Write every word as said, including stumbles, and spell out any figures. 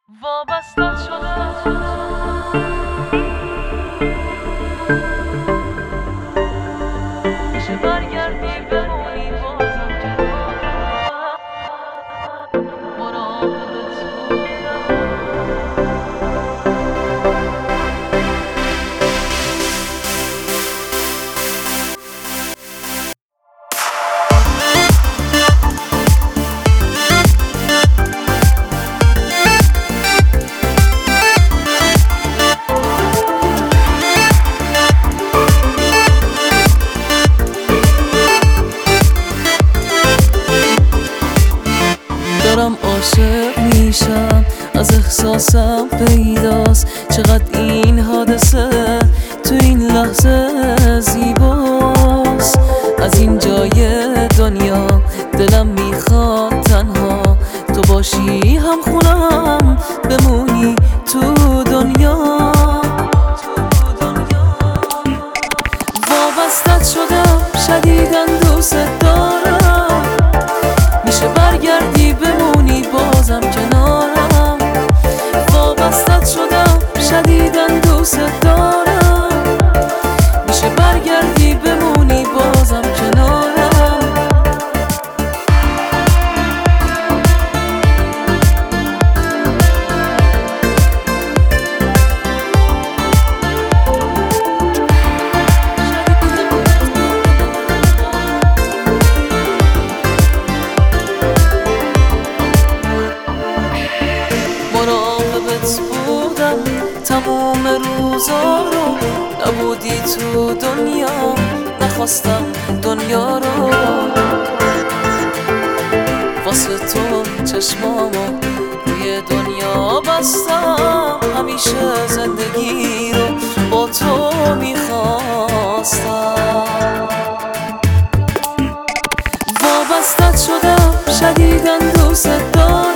وابستت شدم میشه برگردی بمونی بازم کنارم مراقبت بودم دارم عاشق میشم، از احساسم پیداست چقدر این حادثه تو این لحظه زیباست. از این جای دنیا دلم میخواد تنها تو باشی، هم خونم بمونی تو دنیا. وابستت شدم شدیداً دوست دارم، میشه برگردی بمونی بازم کنارم. وابستت شدم شدیداً دوست دارم، میشه برگردی بمونی بازم کنارم. مراقبت بودم تموم روزا رو، نبودی تو دنیا نخواستم دنیا رو. واسه تو چشمامو روی دنیا بستم، همیشه زندگی رو با تو میخواستم. وابستت شدم شدیداً دوست دارم،